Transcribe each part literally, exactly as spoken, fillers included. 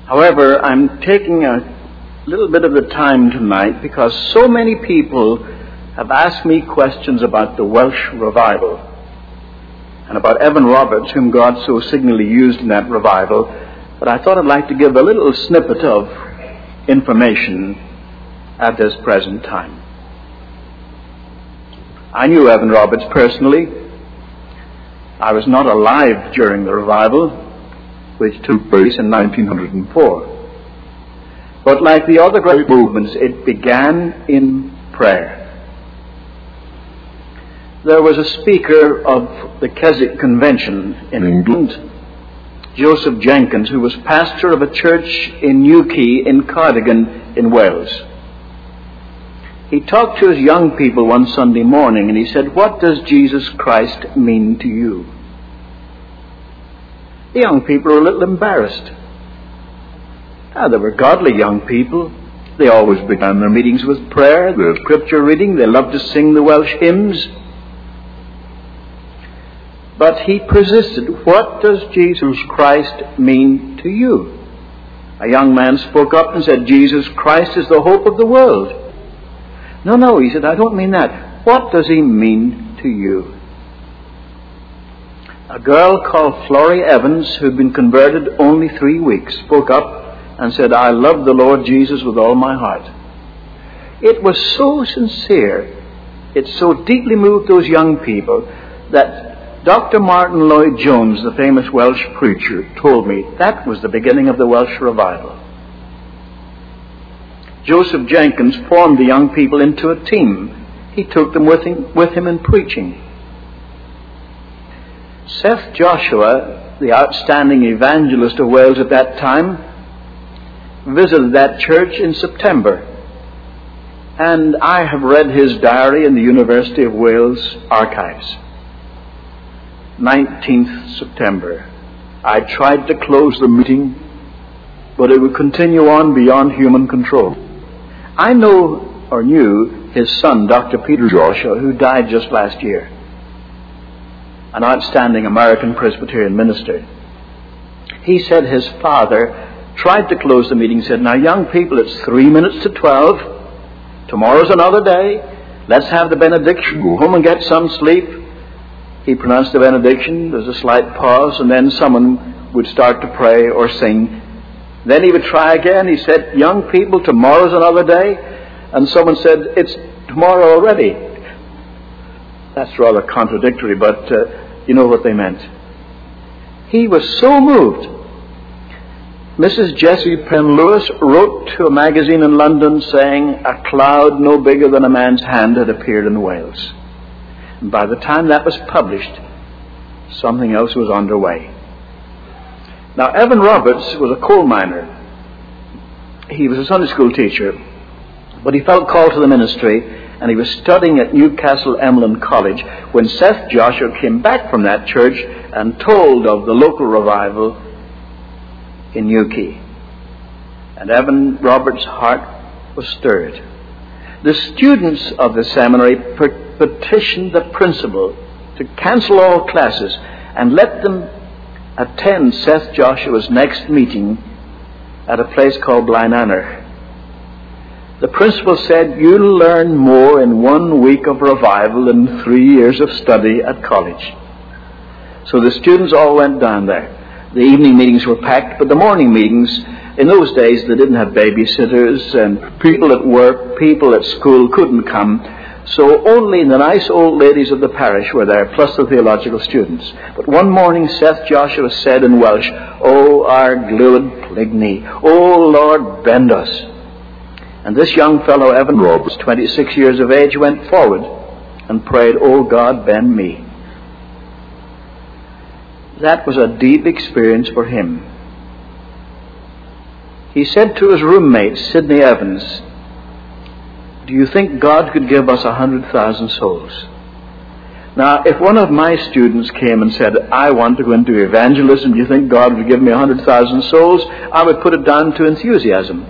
However, I'm taking a little bit of the time tonight because so many people have asked me questions about the Welsh revival and about Evan Roberts, whom God so signally used in that revival, that I thought I'd like to give a little snippet of information at this present time. I knew Evan Roberts personally. I was not alive during the revival, which took place in nineteen oh four. But like the other great movements, it began in prayer. There was a speaker of the Keswick Convention in England, Joseph Jenkins, who was pastor of a church in Newquay in Cardigan in Wales. He talked to his young people one Sunday morning and he said, "What does Jesus Christ mean to you?" The young people were a little embarrassed. Ah, they were godly young people. They always began their meetings with prayer, their scripture reading. They loved to sing the Welsh hymns. But he persisted, "What does Jesus Christ mean to you?" A young man spoke up and said, "Jesus Christ is the hope of the world." "No, no," he said, "I don't mean that. What does he mean to you?" A girl called Florrie Evans, who'd been converted only three weeks, spoke up and said, "I love the Lord Jesus with all my heart." It was so sincere, it so deeply moved those young people that Doctor Martin Lloyd-Jones, the famous Welsh preacher, told me that was the beginning of the Welsh revival. Joseph Jenkins formed the young people into a team. He took them with him, with him in preaching. Seth Joshua, the outstanding evangelist of Wales at that time, visited that church in September. And I have read his diary in the University of Wales archives. nineteenth September. I tried to close the meeting, but it would continue on beyond human control. I know or knew his son, Doctor Peter Joshua, who died just last year, an outstanding American Presbyterian minister. He said his father tried to close the meeting, said, "Now, young people, it's three minutes to twelve. Tomorrow's another day. Let's have the benediction. Go home and get some sleep." He pronounced the benediction. There was a slight pause, and then someone would start to pray or sing. Then he would try again. He said, "Young people, tomorrow's another day." And someone said, "It's tomorrow already." That's rather contradictory, but uh, you know what they meant. He was so moved. Missus Jessie Penn Lewis wrote to a magazine in London saying a cloud no bigger than a man's hand had appeared in Wales. And by the time that was published, something else was underway. Now, Evan Roberts was a coal miner. He was a Sunday school teacher, but he felt called to the ministry, and he was studying at Newcastle Emlyn College when Seth Joshua came back from that church and told of the local revival in Newquay. And Evan Roberts' heart was stirred. The students of the seminary petitioned the principal to cancel all classes and let them attend Seth Joshua's next meeting at a place called Blaenanner. The principal said, "You'll learn more in one week of revival than three years of study at college." So the students all went down there. The evening meetings were packed, but the morning meetings, in those days they didn't have babysitters, and people at work, people at school couldn't come. So only the nice old ladies of the parish were there, plus the theological students. But one morning Seth Joshua said in Welsh, "O our glúid pligni, O Lord, bend us." And this young fellow, Evan Roberts, twenty-six years of age, went forward and prayed, "O God, bend me." That was a deep experience for him. He said to his roommate, Sidney Evans, "Do you think God could give us a hundred thousand souls?" Now, if one of my students came and said, "I want to go into evangelism, do you think God would give me a hundred thousand souls?" I would put it down to enthusiasm.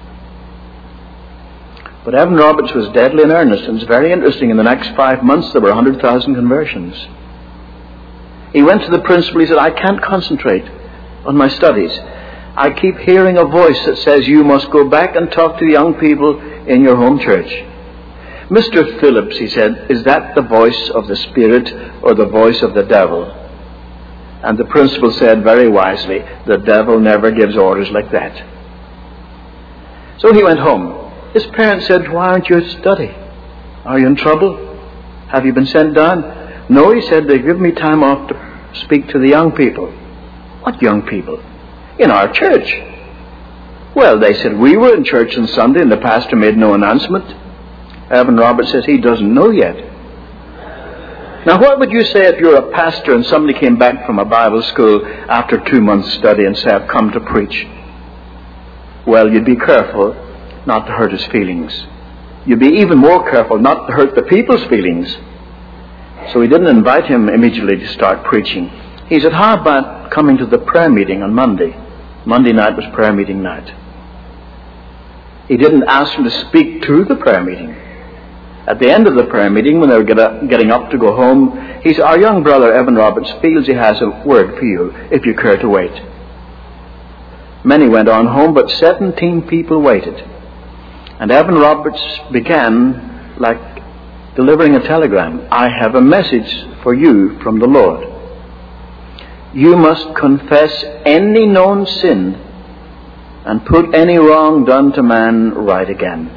But Evan Roberts was deadly in earnest, and it's very interesting. In the next five months, there were a hundred thousand conversions. He went to the principal. He said, "I can't concentrate on my studies." I keep hearing a voice that says you must go back and talk to the young people in your home church. Mister Phillips, he said, is that the voice of the Spirit or the voice of the devil? And the principal said very wisely, the devil never gives orders like that. So he went home. His parents said, why aren't you at study? Are you in trouble? Have you been sent down? No, he said, they give me time off to speak to the young people. What young people? In our church. Well, they said, we were in church on Sunday and the pastor made no announcement. Evan Roberts says he doesn't know yet. Now, what would you say if you're a pastor and somebody came back from a Bible school after two months' study and said, I've come to preach? Well, you'd be careful not to hurt his feelings. You'd be even more careful not to hurt the people's feelings. So he didn't invite him immediately to start preaching. He said, how about coming to the prayer meeting on Monday? Monday night was prayer meeting night. He didn't ask him to speak to the prayer meeting. At the end of the prayer meeting, when they were get up, getting up to go home, he said, our young brother Evan Roberts feels he has a word for you, if you care to wait. Many went on home, but seventeen people waited. And Evan Roberts began like delivering a telegram. I have a message for you from the Lord. You must confess any known sin and put any wrong done to man right again.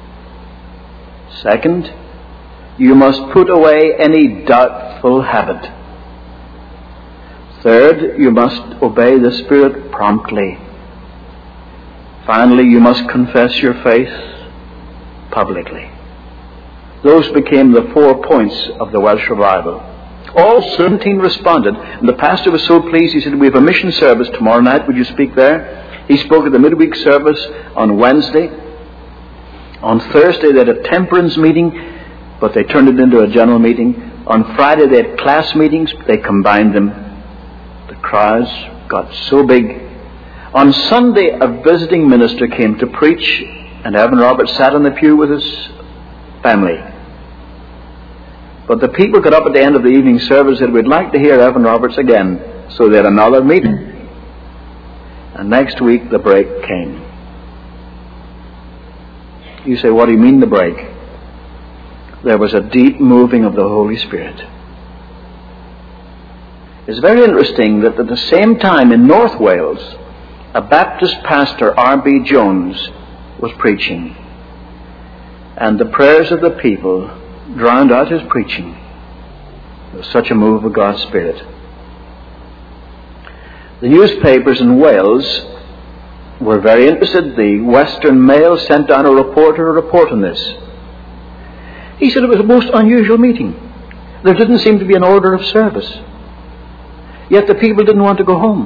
Second, you must put away any doubtful habit. Third, you must obey the Spirit promptly. Finally, you must confess your faith publicly. Those became the four points of the Welsh revival. All seventeen responded, and the pastor was so pleased, he said, we have a mission service tomorrow night, would you speak there? He spoke at the midweek service on Wednesday. On Thursday they had a temperance meeting, but they turned it into a general meeting. On Friday they had class meetings, but they combined them. The crowds got so big. On Sunday a visiting minister came to preach, and Evan Roberts sat on the pew with his family. But the people got up at the end of the evening service and said, we'd like to hear Evan Roberts again. So they had another meeting. And next week the break came. You say, what do you mean the break? There was a deep moving of the Holy Spirit. It's very interesting that at the same time in North Wales, a Baptist pastor, R B Jones, was preaching. And the prayers of the people drowned out his preaching. There was such a move of God's Spirit. The newspapers in Wales were very interested. The Western Mail sent down a reporter to report on this. He said it was a most unusual meeting. There didn't seem to be an order of service. Yet the people didn't want to go home.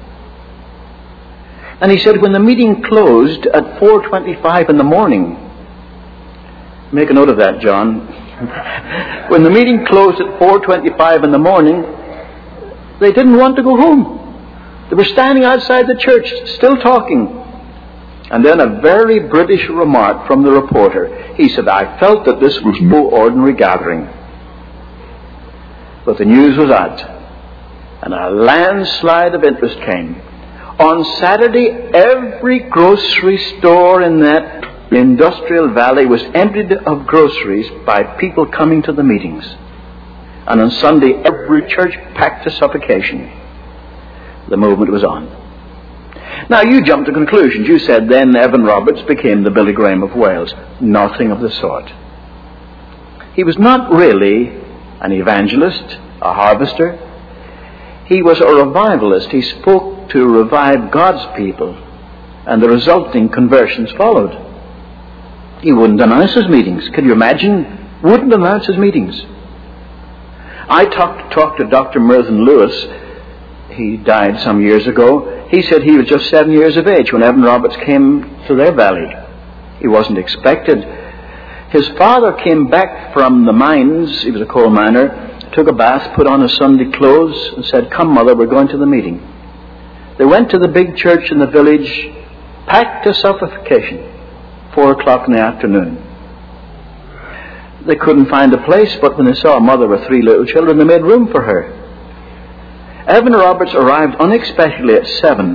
And he said when the meeting closed at four twenty-five in the morning, make a note of that, John. When the meeting closed at four twenty-five in the morning, they didn't want to go home. They were standing outside the church, still talking. And then a very British remark from the reporter. He said, I felt that this was no ordinary gathering. But the news was out. And a landslide of interest came. On Saturday, every grocery store in that industrial valley was emptied of groceries by people coming to the meetings. And on Sunday, every church packed to suffocation. The movement was on. Now you jumped to conclusions. You said then Evan Roberts became the Billy Graham of Wales. Nothing of the sort. He was not really an evangelist, a harvester. He was a revivalist. He spoke to revive God's people, and the resulting conversions followed. He wouldn't announce his meetings. Can you imagine? Wouldn't announce his meetings. I talked, talked to Doctor Mervyn Lewis. He died some years ago. He said he was just seven years of age when Evan Roberts came to their valley. He wasn't expected. His father came back from the mines. He was a coal miner. Took a bath, put on his Sunday clothes, and said, come, Mother, we're going to the meeting. They went to the big church in the village, packed to suffocation, four o'clock in the afternoon. They couldn't find a place, but when they saw a mother with three little children, they made room for her. Evan Roberts arrived unexpectedly at seven,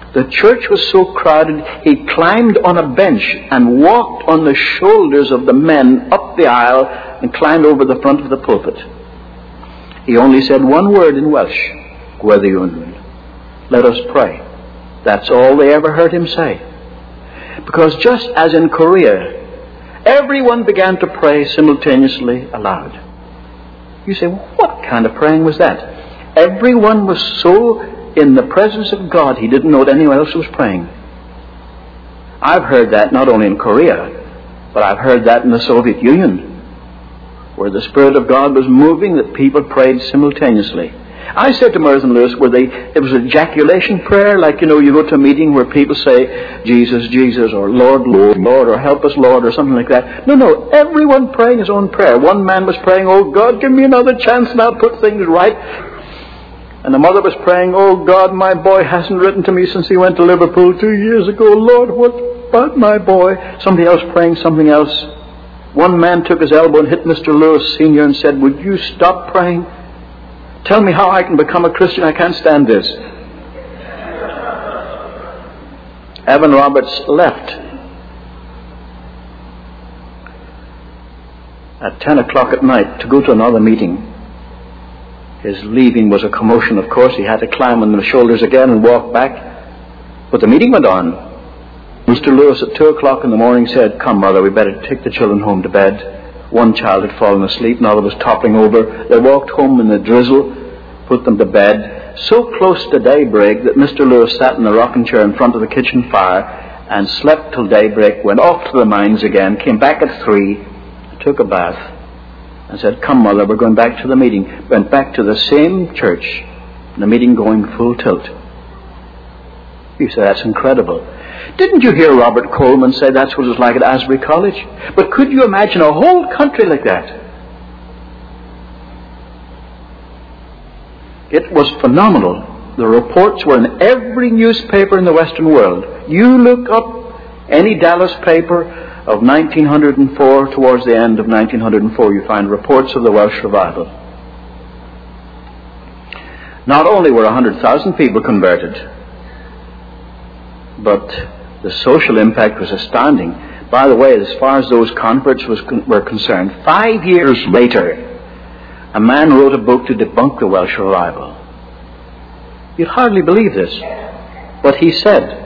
The church was so crowded, he climbed on a bench and walked on the shoulders of the men up the aisle and climbed over the front of the pulpit. He only said one word in Welsh, Gwedddiwn. Let us pray. That's all they ever heard him say. Because just as in Korea, everyone began to pray simultaneously aloud. You say, well, what kind of praying was that? Everyone was so in the presence of God, he didn't know that anyone else was praying. I've heard that not only in Korea, but I've heard that in the Soviet Union, where the Spirit of God was moving, that people prayed simultaneously. I said to Merton Lewis, were they, it was ejaculation prayer, like, you know, you go to a meeting where people say, Jesus, Jesus, or Lord, Lord, Lord, or help us, Lord, or something like that. No, no, everyone praying his own prayer. One man was praying, oh God, give me another chance and I'll put things right. And the mother was praying, oh God, my boy hasn't written to me since he went to Liverpool two years ago. Lord, what about my boy? Somebody else praying something else. One man took his elbow and hit Mister Lewis Senior and said, would you stop praying? Tell me how I can become a Christian. I can't stand this. Evan Roberts left at ten o'clock at night to go to another meeting. His leaving was a commotion, of course. He had to climb on the shoulders again and walk back. But the meeting went on. Mister Lewis at two o'clock in the morning said, come, Mother, we better take the children home to bed. One child had fallen asleep, another was toppling over. They walked home in the drizzle, put them to bed, so close to daybreak that Mister Lewis sat in the rocking chair in front of the kitchen fire and slept till daybreak, went off to the mines again, came back at three, took a bath, and said, come, Mother, we're going back to the meeting. Went back to the same church, the meeting going full tilt. You say, that's incredible. Didn't you hear Robert Coleman say that's what it was like at Asbury College? But could you imagine a whole country like that? It was phenomenal. The reports were in every newspaper in the Western world. You look up any Dallas paper of nineteen oh four, towards the end of nineteen oh four, you find reports of the Welsh revival. Not only were one hundred thousand people converted, but the social impact was astounding. By the way, as far as those converts was con- were concerned, five years later, a man wrote a book to debunk the Welsh revival. You'd hardly believe this. But he said,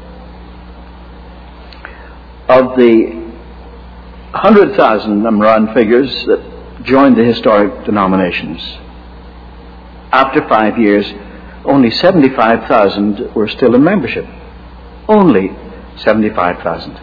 of the one hundred thousand, I'm round figures, that joined the historic denominations, after five years, only seventy-five thousand were still in membership. Only seventy-five thousand.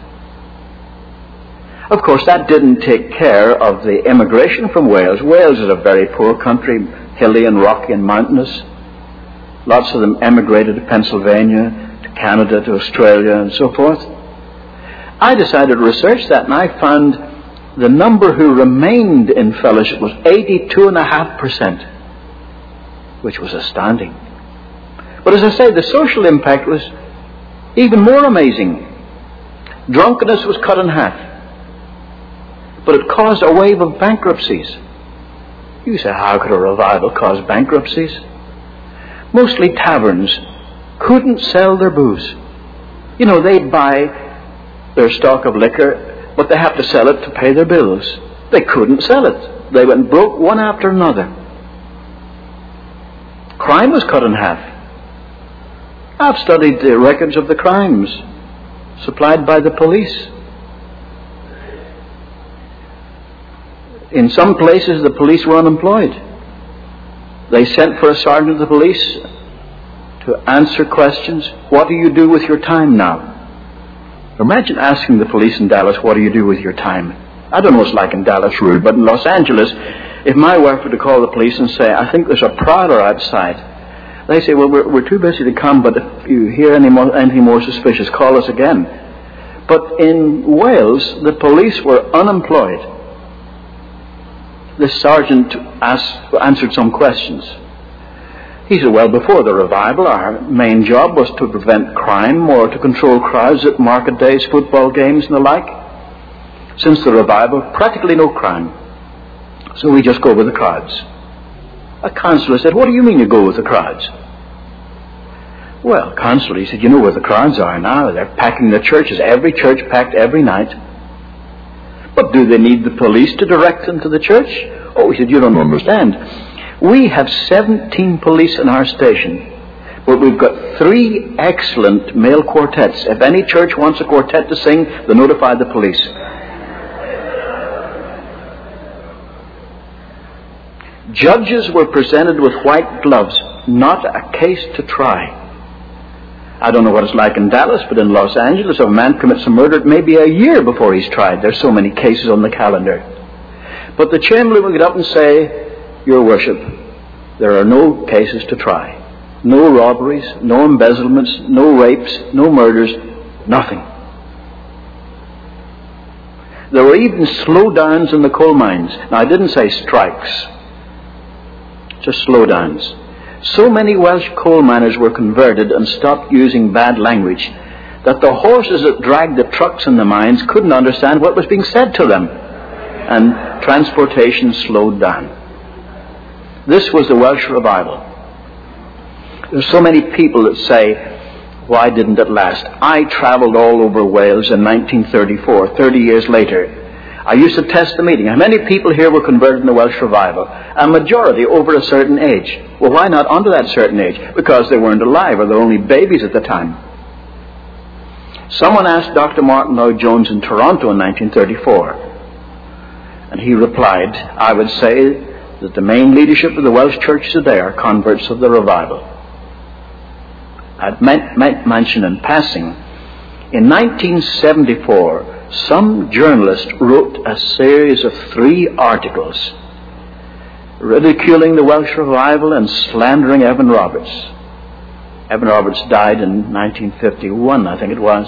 Of course, that didn't take care of the immigration from Wales. Wales is a very poor country, hilly and rocky and mountainous. Lots of them emigrated to Pennsylvania, to Canada, to Australia, and so forth. I decided to research that, and I found the number who remained in fellowship was eighty-two point five percent, which was astounding. But as I say, the social impact was even more amazing. Drunkenness was cut in half, but it caused a wave of bankruptcies. You say, how could a revival cause bankruptcies? Mostly taverns couldn't sell their booze. You know, they'd buy their stock of liquor, but they have to sell it to pay their bills. They couldn't sell it. They went broke one after another. Crime was cut in half. I've studied the records of the crimes supplied by the police. In some places, the police were unemployed. They sent for a sergeant of the police to answer questions. What do you do with your time now? Imagine asking the police in Dallas, what do you do with your time? I don't know what it's like in Dallas, Rude, but in Los Angeles, if my wife were to call the police and say, I think there's a prowler outside, they say, well, we're, we're too busy to come, but if you hear any more, anything more suspicious, call us again. But in Wales, the police were unemployed. This sergeant asked, answered some questions. He said, well, before the revival, our main job was to prevent crime or to control crowds at market days, football games and the like. Since the revival, practically no crime. So we just go with the crowds. A councillor said, what do you mean you go with the crowds? Well, constantly. He said, you know where the crowds are now. They're packing the churches. Every church packed every night. But do they need the police to direct them to the church? Oh, he said, you don't understand. We have seventeen police in our station. But we've got three excellent male quartets. If any church wants a quartet to sing, they notify the police. Judges were presented with white gloves, not a case to try. I don't know what it's like in Dallas, but in Los Angeles, if a man commits a murder, it may be a year before he's tried. There's so many cases on the calendar. But the chamberlain will get up and say, Your Worship, there are no cases to try. No robberies, no embezzlements, no rapes, no murders, nothing. There were even slowdowns in the coal mines. Now, I didn't say strikes, just slowdowns. So many Welsh coal miners were converted and stopped using bad language that the horses that dragged the trucks in the mines couldn't understand what was being said to them. And transportation slowed down. This was the Welsh revival. There's so many people that say, why didn't it last? I traveled all over Wales in nineteen thirty-four, thirty years later. I used to test the meeting. How many people here were converted in the Welsh revival? A majority over a certain age. Well, why not under that certain age? Because they weren't alive, or they were only babies at the time. Someone asked Doctor Martin Lloyd-Jones in Toronto in nineteen thirty-four, and he replied, I would say that the main leadership of the Welsh church today are converts of the revival. I'd meant, meant mention in passing, in nineteen seventy-four, some journalist wrote a series of three articles ridiculing the Welsh revival and slandering Evan Roberts. Evan Roberts died in nineteen fifty-one, I think it was.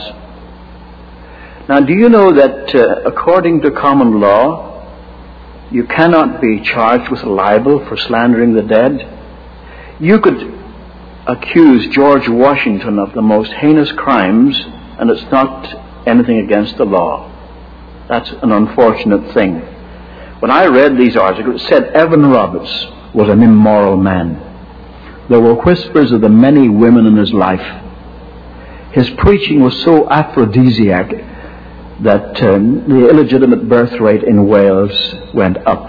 Now, do you know that uh, according to common law, you cannot be charged with libel for slandering the dead? You could accuse George Washington of the most heinous crimes, and it's not anything against the law. That's an unfortunate thing. When I read these articles, it said Evan Roberts was an immoral man. There were whispers of the many women in his life. His preaching was so aphrodisiac that um, the illegitimate birth rate in Wales went up.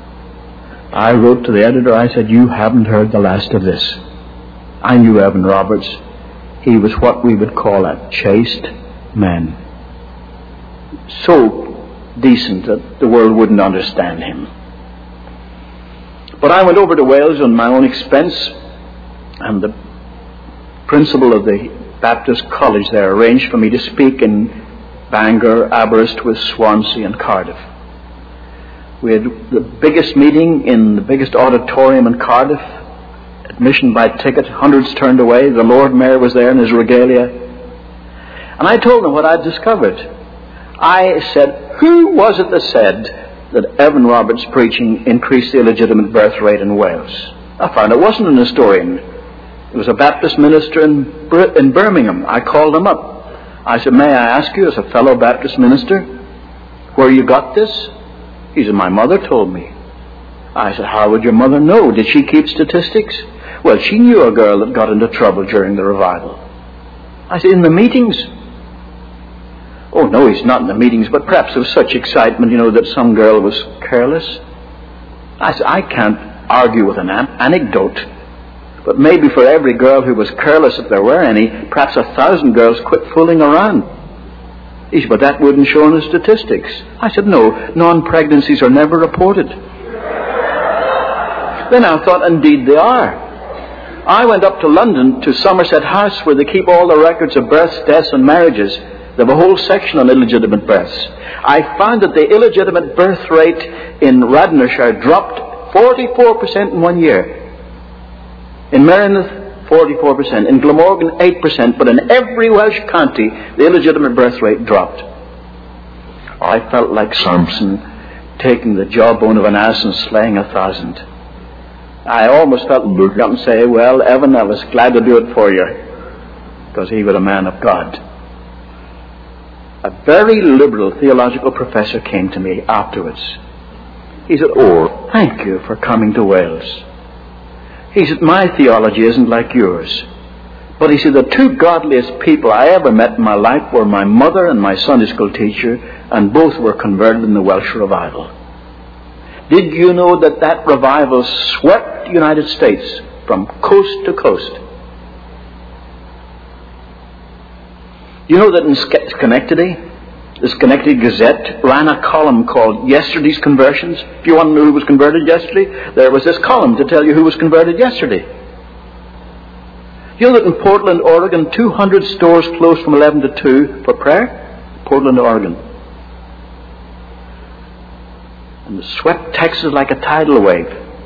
I wrote to the editor, I said, you haven't heard the last of this. I knew Evan Roberts. He was what we would call a chaste man. So decent that the world wouldn't understand him. But I went over to Wales on my own expense, and the principal of the Baptist College there arranged for me to speak in Bangor, Aberystwyth, Swansea and Cardiff. We had the biggest meeting in the biggest auditorium in Cardiff, admission by ticket, hundreds turned away. The Lord Mayor was there in his regalia. And I told them what I'd discovered. I said, who was it that said that Evan Roberts' preaching increased the illegitimate birth rate in Wales? I found it wasn't an historian. It was a Baptist minister in, Br- in Birmingham. I called him up. I said, may I ask you, as a fellow Baptist minister, where you got this? He said, my mother told me. I said, how would your mother know? Did she keep statistics? Well, she knew a girl that got into trouble during the revival. I said, in the meetings? Oh, no, he's not in the meetings, but perhaps there was such excitement, you know, that some girl was careless. I said, I can't argue with an an- anecdote, but maybe for every girl who was careless, if there were any, perhaps a thousand girls quit fooling around. He said, but that wouldn't show in the statistics. I said, no, non-pregnancies are never reported. Then I thought, indeed they are. I went up to London, to Somerset House, where they keep all the records of births, deaths and marriages. They have a whole section on illegitimate births. I found that the illegitimate birth rate in Radnorshire dropped forty-four percent in one year. In Merioneth, forty-four percent. In Glamorgan, eight percent. But in every Welsh county, the illegitimate birth rate dropped. I felt like Samson taking the jawbone of an ass and slaying a thousand. I almost felt look up and say, well, Evan, I was glad to do it for you, because he was a man of God. A very liberal theological professor came to me afterwards. He said, oh, thank you for coming to Wales. He said, my theology isn't like yours, But he said, the two godliest people I ever met in my life were my mother and my Sunday school teacher, and both were converted in the Welsh revival. Did you know that that revival swept the United States from coast to coast? You know that in Schenectady, the Schenectady Gazette ran a column called Yesterday's Conversions. If you want to know who was converted yesterday, there was this column to tell you who was converted yesterday. You know that in Portland, Oregon, two hundred stores closed from eleven to two for prayer? Portland, Oregon. And it swept Texas like a tidal wave.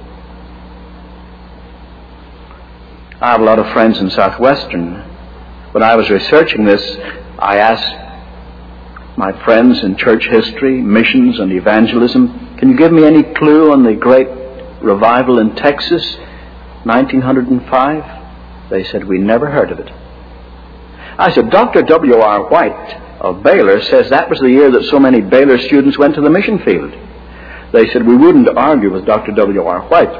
I have a lot of friends in Southwestern. When I was researching this, I asked my friends in church history, missions, and evangelism, can you give me any clue on the great revival in Texas, nineteen oh five? They said, we never heard of it. I said, Doctor W R White of Baylor says that was the year that so many Baylor students went to the mission field. They said, we wouldn't argue with Doctor W R White,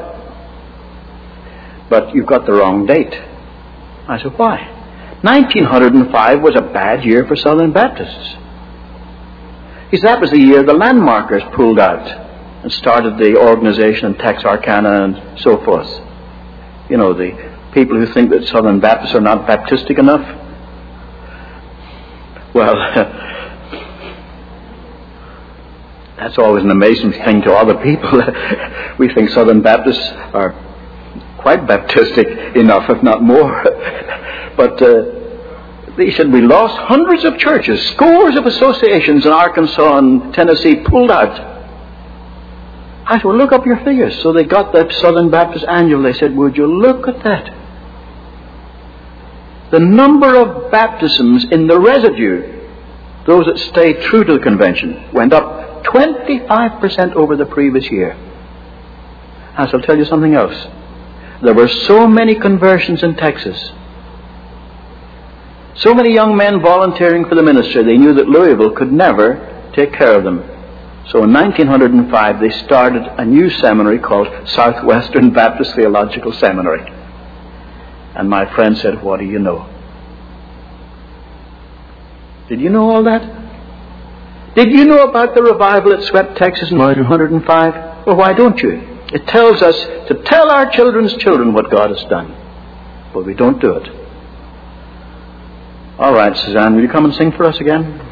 but you've got the wrong date. I said, why? nineteen oh five was a bad year for Southern Baptists. He said that was the year the landmarkers pulled out and started the organization in Texarkana and so forth. You know, the people who think that Southern Baptists are not Baptistic enough. Well, that's always an amazing thing to other people. We think Southern Baptists are quite Baptistic enough, if not more. But uh, they said we lost hundreds of churches, scores of associations in Arkansas and Tennessee pulled out. I said, well, look up your figures. So they got that Southern Baptist Annual. They said, would you look at that? The number of baptisms in the residue, those that stayed true to the convention, went up twenty-five percent over the previous year. I shall tell you something else. There were so many conversions in Texas. So many young men volunteering for the ministry, they knew that Louisville could never take care of them. So in nineteen oh five, they started a new seminary called Southwestern Baptist Theological Seminary. And my friend said, what do you know? Did you know all that? Did you know about the revival that swept Texas in nineteen oh five? Well, why don't you? It tells us to tell our children's children what God has done. But we don't do it. All right, Suzanne, will you come and sing for us again?